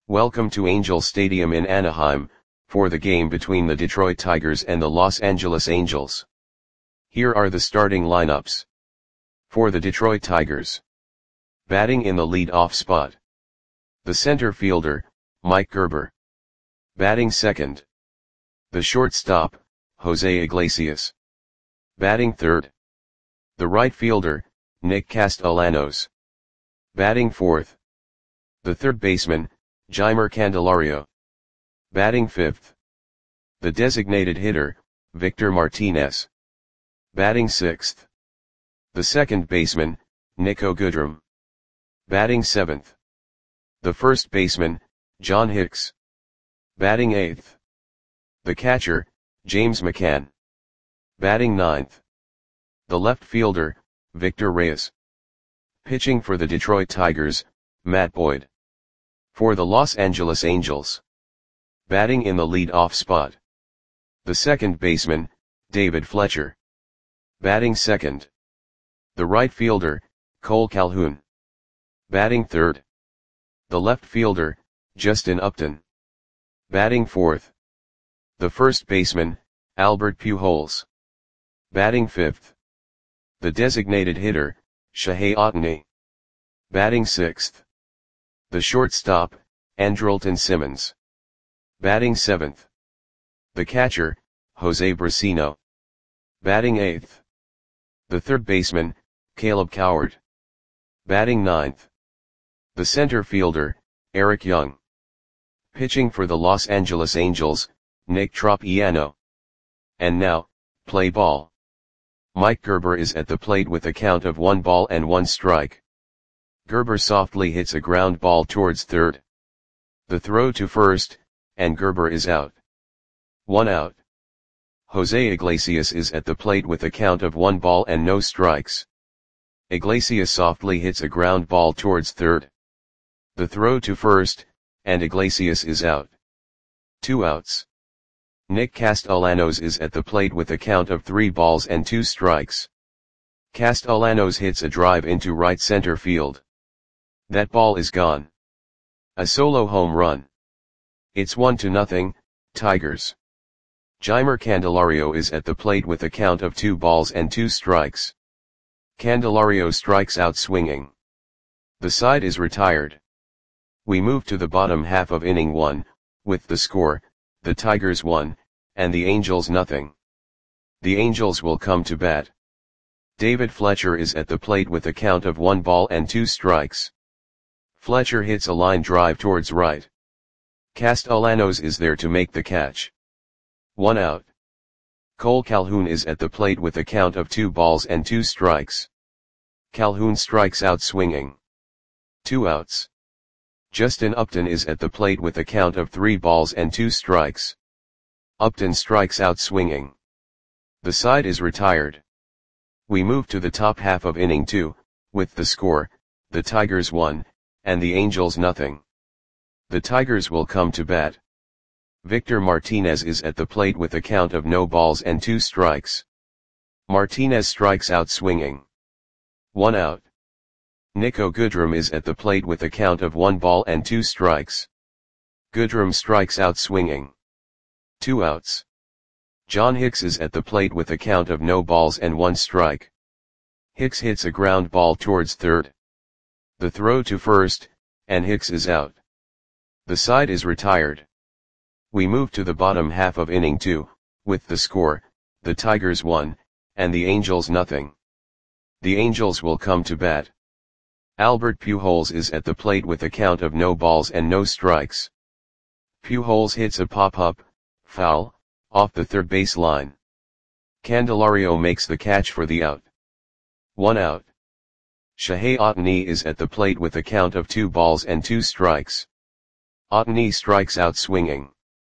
Welcome to Angel Stadium in Anaheim, for the game between the Detroit Tigers and the Los Angeles Angels. Here are the starting lineups. For the Detroit Tigers. Batting in the lead-off spot. The center fielder, Mike Gerber. Batting second. The shortstop, Jose Iglesias. Batting third. The right fielder, Nick Castellanos. Batting fourth. The third baseman, Jeimer Candelario. Batting fifth. The designated hitter, Victor Martinez. Batting sixth. The second baseman, Niko Goodrum. Batting seventh. The first baseman, John Hicks. Batting eighth. The catcher, James McCann. Batting ninth. The left fielder, Victor Reyes. Pitching for the Detroit Tigers, Matt Boyd. For the Los Angeles Angels. Batting in the lead-off spot. The second baseman, David Fletcher. Batting second. The right fielder, Cole Calhoun. Batting third. The left fielder, Justin Upton. Batting fourth. The first baseman, Albert Pujols. Batting fifth. The designated hitter, Shohei Ohtani. Batting sixth. The shortstop, Andrelton Simmons. Batting seventh. The catcher, Jose Brasino. Batting eighth. The third baseman, Caleb Coward. Batting ninth. The center fielder, Eric Young. Pitching for the Los Angeles Angels, Nick Tropiano. And now, play ball. Mike Gerber is at the plate with a count of 1 strike. Gerber softly hits a ground ball towards third. The throw to first, and Gerber is out. 1 out. Jose Iglesias is at the plate with a count of 1 strikes. Iglesias softly hits a ground ball towards third. The throw to first, and Iglesias is out. 2 outs. Nick Castellanos is at the plate with a count of 3 strikes. Castellanos hits a drive into right center field. That ball is gone. A solo home run. It's 1-0, Tigers. Jeimer Candelario is at the plate with a count of 2 strikes. Candelario strikes out swinging. The side is retired. We move to the bottom half of inning 1, with the score, the Tigers 1, and the Angels 0. The Angels will come to bat. David Fletcher is at the plate with a count of 1 strikes. Fletcher hits a line drive towards right. Castellanos is there to make the catch. 1 out. Cole Calhoun is at the plate with a count of 2 strikes. Calhoun strikes out swinging. 2 outs. Justin Upton is at the plate with a count of 3 strikes. Upton strikes out swinging. The side is retired. We move to the top half of inning 2, with the score, the Tigers 1, and the Angels 0. The Tigers will come to bat. Victor Martinez is at the plate with a count of 2 strikes. Martinez strikes out swinging. 1 out. Niko Goodrum is at the plate with a count of 2 strikes. Goodrum strikes out swinging. 2 outs. John Hicks is at the plate with a count of 1 strike. Hicks hits a ground ball towards third. The throw to first, and Hicks is out. The side is retired. We move to the bottom half of inning 2, with the score, the Tigers 1, and the Angels 0. The Angels will come to bat. Albert Pujols is at the plate with a count of no strikes. Pujols hits a pop-up, foul, off the third base line. Candelario makes the catch for the out. 1 out. Shohei Ohtani is at the plate with a count of 2 strikes. Ohtani strikes out swinging.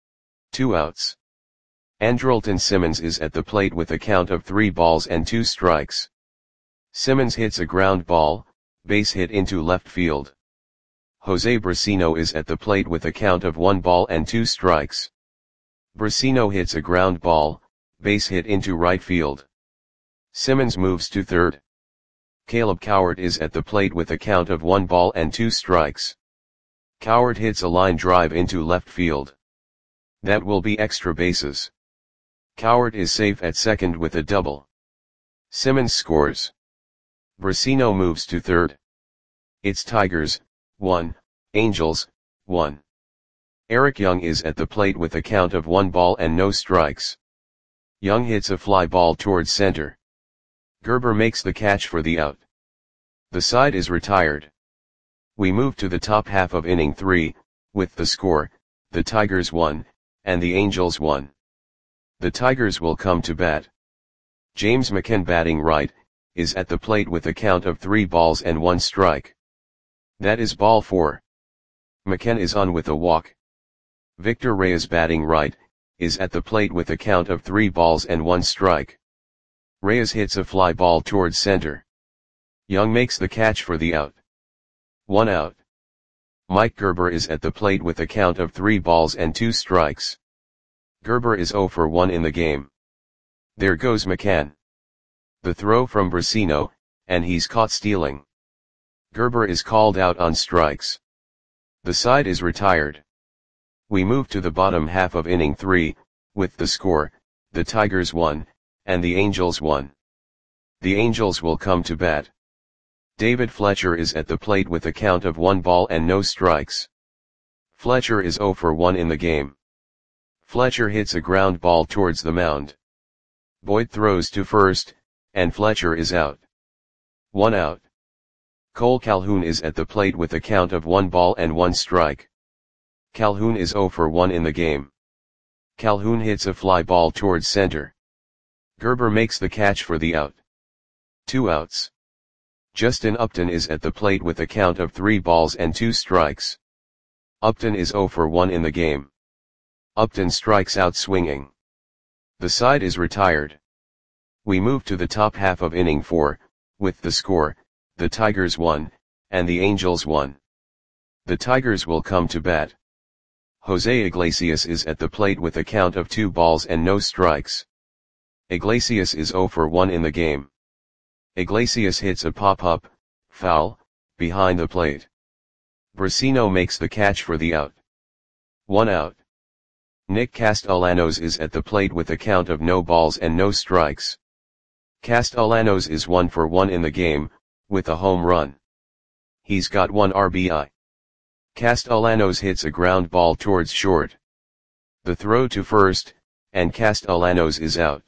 2 outs. Andrelton Simmons is at the plate with a count of 3 strikes. Simmons hits a ground ball, base hit into left field. Jose Brasino is at the plate with a count of 1 strikes. Brasino hits a ground ball, base hit into right field. Simmons moves to third. Caleb Coward is at the plate with a count of 1 strikes. Coward hits a line drive into left field. That will be extra bases. Coward is safe at second with a double. Simmons scores. Brasino moves to third. It's Tigers, 1, Angels, 1. Eric Young is at the plate with a count of 1 ball and no strikes. Young hits a fly ball towards center. Gerber makes the catch for the out. The side is retired. We move to the top half of inning 3, with the score, the Tigers 1, and the Angels 1. The Tigers will come to bat. James McCann, batting right, is at the plate with a count of 3 balls and 1 strike. That is ball 4. McCann is on with a walk. Victor Reyes, batting right, is at the plate with a count of 3 balls and 1 strike. Reyes hits a fly ball towards center. Young makes the catch for the out. 1 out. Mike Gerber is at the plate with a count of 3 balls and 2 strikes. Gerber is 0 for 1 in the game. There goes McCann. The throw from Brasino, and he's caught stealing. Gerber is called out on strikes. The side is retired. We move to the bottom half of inning 3, with the score, the Tigers 1, and the Angels 1. The Angels will come to bat. David Fletcher is at the plate with a count of 1 ball and no strikes. Fletcher is 0 for 1 in the game. Fletcher hits a ground ball towards the mound. Boyd throws to first, and Fletcher is out. 1 out. Cole Calhoun is at the plate with a count of 1 ball and 1 strike. Calhoun is 0 for 1 in the game. Calhoun hits a fly ball towards center. Gerber makes the catch for the out. 2 outs. Justin Upton is at the plate with a count of 3 balls and 2 strikes. Upton is 0 for 1 in the game. Upton strikes out swinging. The side is retired. We move to the top half of inning 4, with the score, the Tigers 1, and the Angels 1. The Tigers will come to bat. Jose Iglesias is at the plate with a count of 2 balls and no strikes. Iglesias is 0 for 1 in the game. Iglesias hits a pop-up, foul, behind the plate. Brasino makes the catch for the out. 1 out. Nick Castellanos is at the plate with a count of no balls and no strikes. Castellanos is 1 for 1 in the game, with a home run. He's got 1 RBI. Castellanos hits a ground ball towards short. The throw to first, and Castellanos is out.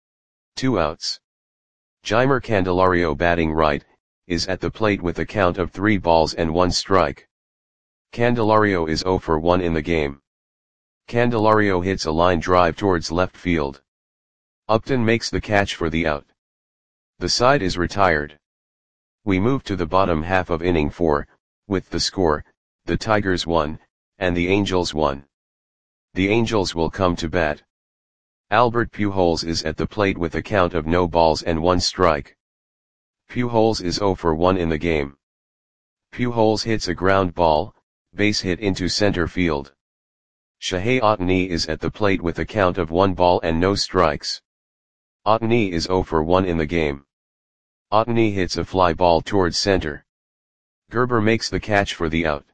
2 outs. Jeimer Candelario, batting right, is at the plate with a count of 3 balls and 1 strike. Candelario is 0 for 1 in the game. Candelario hits a line drive towards left field. Upton makes the catch for the out. The side is retired. We move to the bottom half of inning 4, with the score, the Tigers 1, and the Angels 1. The Angels will come to bat. Albert Pujols is at the plate with a count of no balls and 1 strike. Pujols is 0 for 1 in the game. Pujols hits a ground ball, base hit into center field. Shohei Ohtani is at the plate with a count of 1 ball and no strikes. Ohtani is 0 for 1 in the game. Ohtani hits a fly ball towards center. Gerber makes the catch for the out.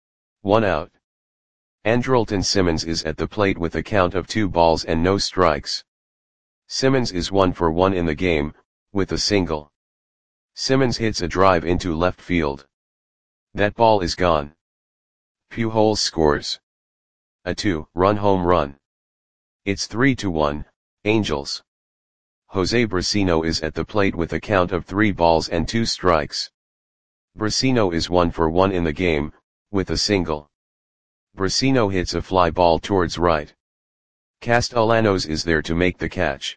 1 out. Andrelton Simmons is at the plate with a count of 2 balls and no strikes. Simmons is 1 for 1 in the game, with a single. Simmons hits a drive into left field. That ball is gone. Pujols scores a 2-run home run. It's 3-1, Angels. Jose Brasino is at the plate with a count of 3 balls and 2 strikes. Brasino is 1 for 1 in the game, with a single. Brasino hits a fly ball towards right. Castellanos is there to make the catch.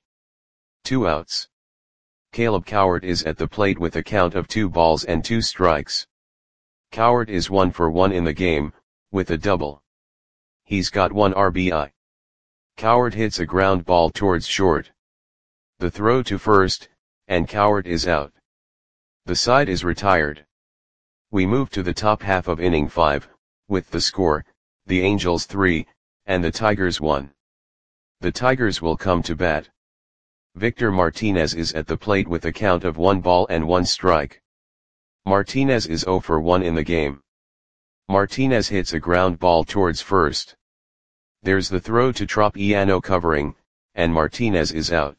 2 outs. Caleb Cowart is at the plate with a count of 2 balls and 2 strikes. Cowart is 1 for 1 in the game, with a double. He's got 1 RBI. Cowart hits a ground ball towards short. The throw to first, and Cowart is out. The side is retired. We move to the top half of inning 5, with the score, the Angels 3, and the Tigers 1. The Tigers will come to bat. Victor Martinez is at the plate with a count of 1 ball and 1 strike. Martinez is 0 for 1 in the game. Martinez hits a ground ball towards first. There's the throw to Tropiano covering, and Martinez is out.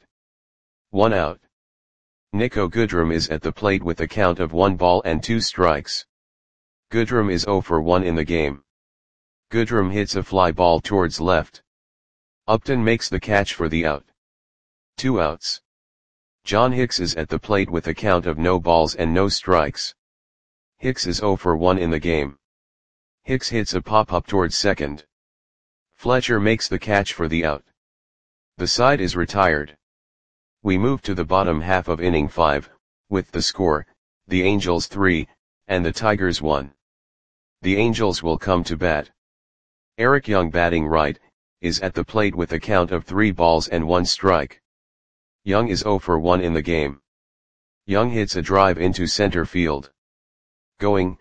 1 out. Nico Goodrum is at the plate with a count of 1 ball and 2 strikes. Goodrum is 0 for 1 in the game. Goodrum hits a fly ball towards left. Upton makes the catch for the out. 2 outs. John Hicks is at the plate with a count of no balls and no strikes. Hicks is 0 for 1 in the game. Hicks hits a pop-up towards second. Fletcher makes the catch for the out. The side is retired. We move to the bottom half of inning 5, with the score, the Angels 3, and the Tigers 1. The Angels will come to bat. Eric Young, batting right, is at the plate with a count of 3 balls and 1 strike. Young is 0 for 1 in the game. Young hits a drive into center field. Going,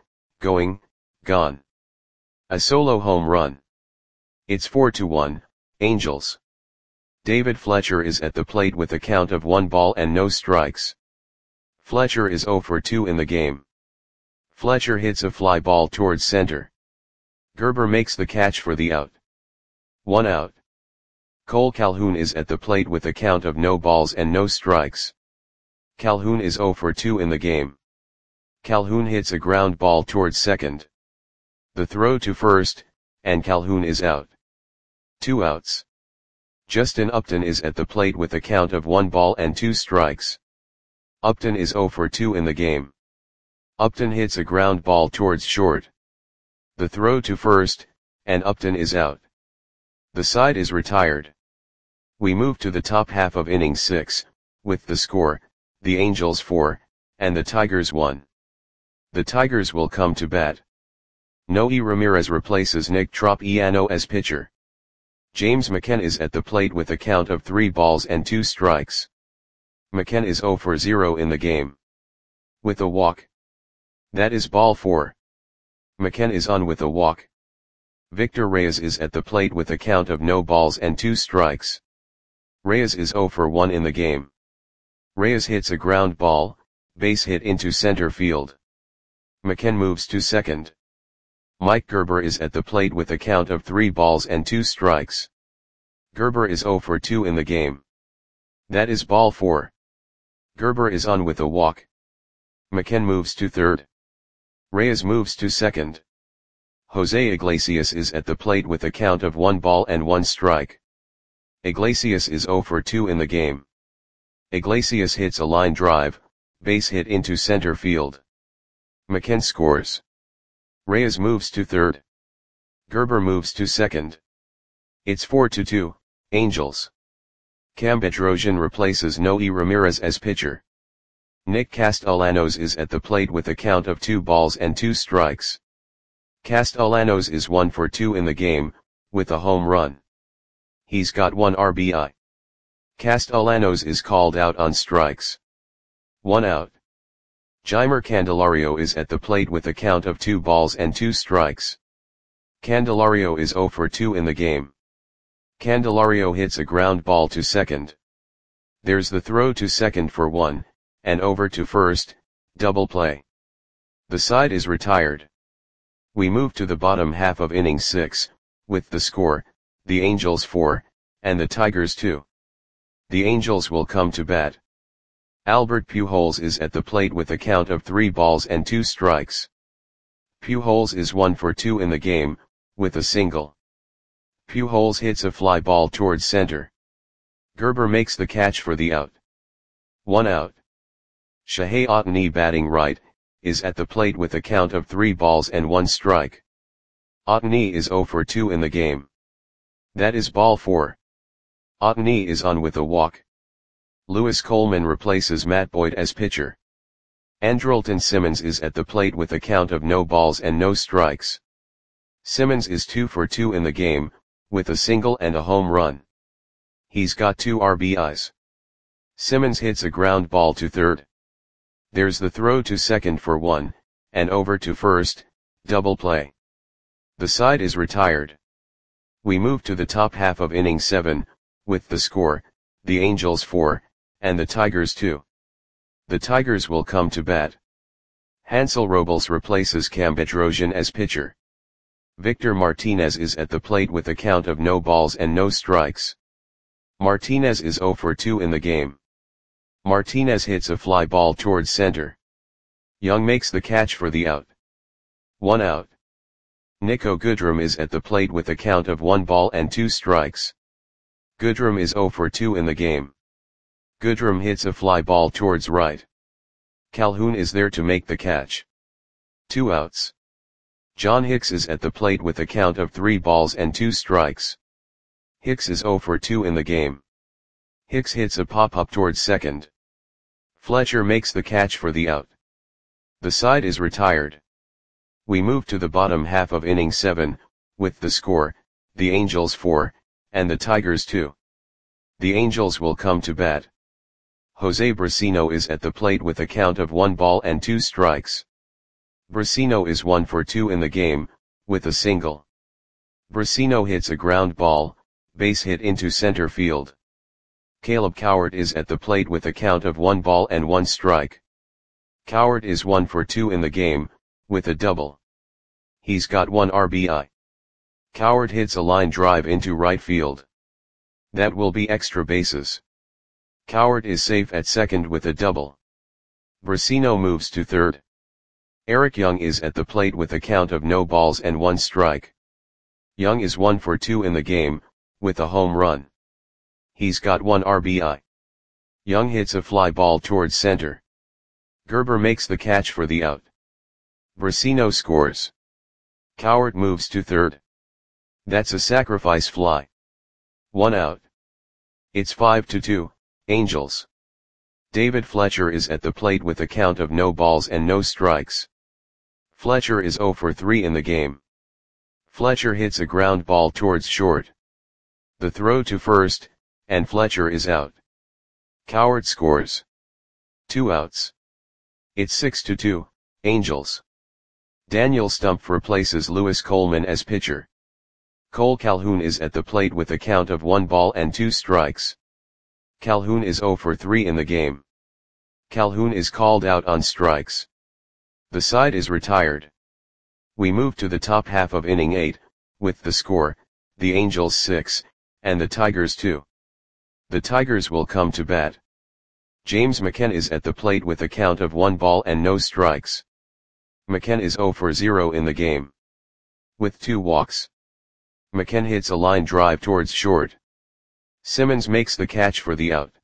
gone. A solo home run. It's 4-1, Angels. David Fletcher is at the plate with a count of 1 ball and no strikes. Fletcher is 0 for 2 in the game. Fletcher hits a fly ball towards center. Gerber makes the catch for the out. 1 out. Cole Calhoun is at the plate with a count of no balls and no strikes. Calhoun is 0 for 2 in the game. Calhoun hits a ground ball towards second. The throw to first, and Calhoun is out. 2 outs. Justin Upton is at the plate with a count of 1 ball and 2 strikes. Upton is 0 for 2 in the game. Upton hits a ground ball towards short. The throw to first, and Upton is out. The side is retired. We move to the top half of inning 6, with the score, the Angels 4, and the Tigers 1. The Tigers will come to bat. Noe Ramirez replaces Nick Tropiano as pitcher. James McKenna is at the plate with a count of 3 balls and 2 strikes. McKenna is 0 for 0 in the game. With a walk. That is ball 4. McKenna is on with a walk. Victor Reyes is at the plate with a count of no balls and 2 strikes. Reyes is 0 for 1 in the game. Reyes hits a ground ball, base hit into center field. McKenna moves to second. Mike Gerber is at the plate with a count of 3 balls and 2 strikes. Gerber is 0 for 2 in the game. That is ball 4. Gerber is on with a walk. McKenna moves to third. Reyes moves to second. Jose Iglesias is at the plate with a count of 1 ball and 1 strike. Iglesias is 0 for 2 in the game. Iglesias hits a line drive, base hit into center field. McKenna scores. Reyes moves to third. Gerber moves to second. It's 4-2, Angels. Cam Bedrosian replaces Noe Ramirez as pitcher. Nick Castellanos is at the plate with a count of 2 balls and 2 strikes. Castellanos is 1 for 2 in the game, with a home run. He's got 1 RBI. Castellanos is called out on strikes. 1 out. Jeimer Candelario is at the plate with a count of 2 balls and 2 strikes. Candelario is 0 for 2 in the game. Candelario hits a ground ball to second. There's the throw to second for 1, and over to first, double play. The side is retired. We move to the bottom half of inning 6, with the score, the Angels 4, and the Tigers 2. The Angels will come to bat. Albert Pujols is at the plate with a count of 3 balls and 2 strikes. Pujols is 1 for 2 in the game, with a single. Pujols hits a fly ball towards center. Gerber makes the catch for the out. 1 out. Shohei Ohtani, batting right, is at the plate with a count of 3 balls and 1 strike. Ohtani is 0 for 2 in the game. That is ball 4. Ohtani is on with a walk. Lewis Coleman replaces Matt Boyd as pitcher. Andrelton Simmons is at the plate with a count of no balls and no strikes. Simmons is 2 for 2 in the game, with a single and a home run. He's got 2 RBIs. Simmons hits a ground ball to third. There's the throw to second for 1, and over to first, double play. The side is retired. We move to the top half of inning 7, with the score, the Angels 4, and the Tigers 2. The Tigers will come to bat. Hansel Robles replaces Cam Bedrosian as pitcher. Victor Martinez is at the plate with a count of no balls and no strikes. Martinez is 0 for 2 in the game. Martinez hits a fly ball towards center. Young makes the catch for the out. 1 out. Nico Goodrum is at the plate with a count of 1 ball and 2 strikes. Goodrum is 0 for 2 in the game. Goodrum hits a fly ball towards right. Calhoun is there to make the catch. 2 outs. John Hicks is at the plate with a count of 3 balls and 2 strikes. Hicks is 0 for 2 in the game. Hicks hits a pop-up towards second. Fletcher makes the catch for the out. The side is retired. We move to the bottom half of inning 7, with the score, the Angels 4, and the Tigers 2. The Angels will come to bat. Jose Brasino is at the plate with a count of 1 ball and 2 strikes. Brasino is 1 for 2 in the game, with a single. Brasino hits a ground ball, base hit into center field. Caleb Cowart is at the plate with a count of 1 ball and 1 strike. Cowart is 1 for 2 in the game, with a double. He's got 1 RBI. Cowart hits a line drive into right field. That will be extra bases. Cowart is safe at second with a double. Brasino moves to third. Eric Young is at the plate with a count of no balls and 1 strike. Young is 1 for 2 in the game, with a home run. He's got 1 RBI. Young hits a fly ball towards center. Gerber makes the catch for the out. Brasino scores. Cowart moves to third. That's a sacrifice fly. 1 out. It's 5-2, Angels. David Fletcher is at the plate with a count of no balls and no strikes. Fletcher is 0 for 3 in the game. Fletcher hits a ground ball towards short. The throw to first, and Fletcher is out. Cowart scores. 2 outs. It's 6-2, Angels. Daniel Stumpf replaces Lewis Coleman as pitcher. Cole Calhoun is at the plate with a count of 1 ball and 2 strikes. Calhoun is 0 for 3 in the game. Calhoun is called out on strikes. The side is retired. We move to the top half of inning 8, with the score, the Angels 6, and the Tigers 2. The Tigers will come to bat. James McKenna is at the plate with a count of 1 ball and no strikes. McKenna is 0 for 0 in the game. With 2 walks. McKenna hits a line drive towards short. Simmons makes the catch for the out.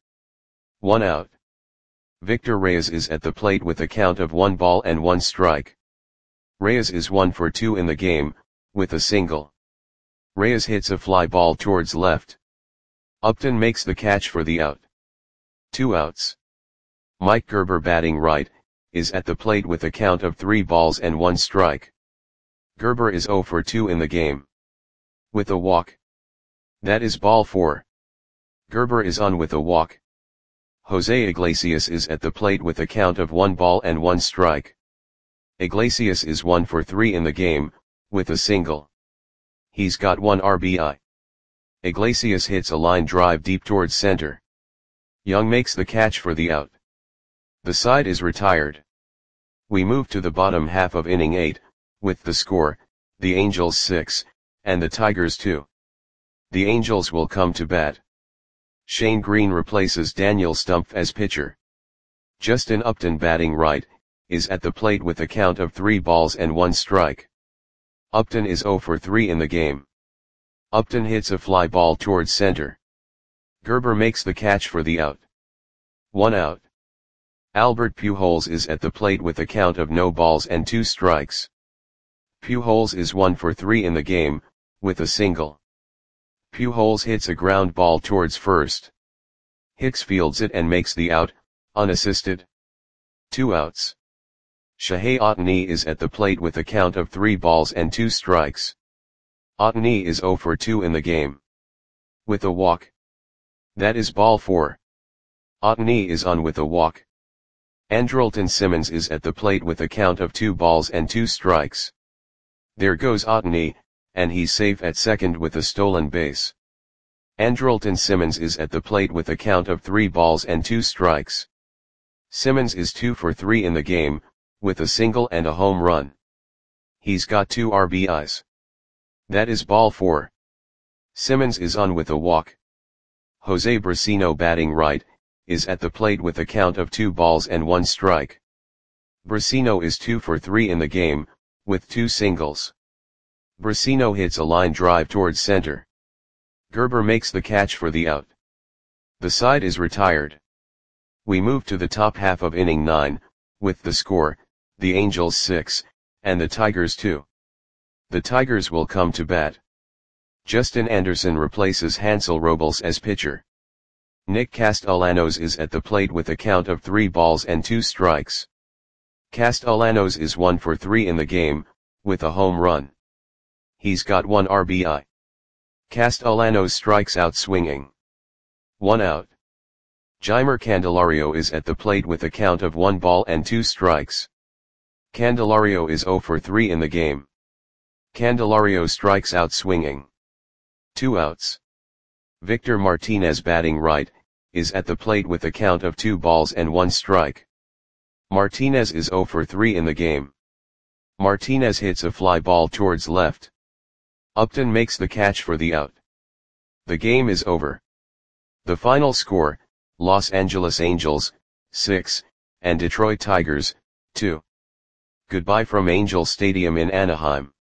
1 out. Victor Reyes is at the plate with a count of 1 ball and 1 strike. Reyes is 1 for 2 in the game, with a single. Reyes hits a fly ball towards left. Upton makes the catch for the out. 2 outs. Mike Gerber, batting right, is at the plate with a count of 3 balls and 1 strike. Gerber is 0 for 2 in the game. With a walk. That is ball 4. Gerber is on with a walk. Jose Iglesias is at the plate with a count of 1 ball and 1 strike. Iglesias is 1 for 3 in the game, with a single. He's got 1 RBI. Iglesias hits a line drive deep towards center. Young makes the catch for the out. The side is retired. We move to the bottom half of inning 8, with the score, the Angels 6, and the Tigers 2. The Angels will come to bat. Shane Green replaces Daniel Stumpf as pitcher. Justin Upton, batting right, is at the plate with a count of 3 balls and 1 strike. Upton is 0 for 3 in the game. Upton hits a fly ball towards center. Gerber makes the catch for the out. 1 out. Albert Pujols is at the plate with a count of no balls and 2 strikes. Pujols is 1 for 3 in the game, with a single. Pujols hits a ground ball towards first. Hicks fields it and makes the out, unassisted. 2 outs. Shohei Ohtani is at the plate with a count of 3 balls and 2 strikes. Ohtani is 0 for 2 in the game. With a walk. That is ball 4. Ohtani is on with a walk. Andrelton Simmons is at the plate with a count of 2 balls and 2 strikes. There goes Ohtani, and he's safe at second with a stolen base. Andrelton Simmons is at the plate with a count of 3 balls and 2 strikes. Simmons is 2 for 3 in the game, with a single and a home run. He's got 2 RBIs. That is ball 4. Simmons is on with a walk. Jose Brasino batting right, is at the plate with a count of 2 balls and 1 strike. Brasino is 2 for 3 in the game, with 2 singles. Brasino hits a line drive towards center. Gerber makes the catch for the out. The side is retired. We move to the top half of inning 9, with the score, the Angels 6, and the Tigers 2. The Tigers will come to bat. Justin Anderson replaces Hansel Robles as pitcher. Nick Castellanos is at the plate with a count of 3 balls and 2 strikes. Castellanos is 1 for 3 in the game, with a home run. He's got 1 RBI. Castellanos strikes out swinging. 1 out. Jeimer Candelario is at the plate with a count of 1 ball and 2 strikes. Candelario is 0 for 3 in the game. Candelario strikes out swinging. 2 outs. Victor Martinez batting right, is at the plate with a count of 2 balls and 1 strike. Martinez is 0 for 3 in the game. Martinez hits a fly ball towards left. Upton makes the catch for the out. The game is over. The final score, Los Angeles Angels, 6, and Detroit Tigers, 2. Goodbye from Angel Stadium in Anaheim.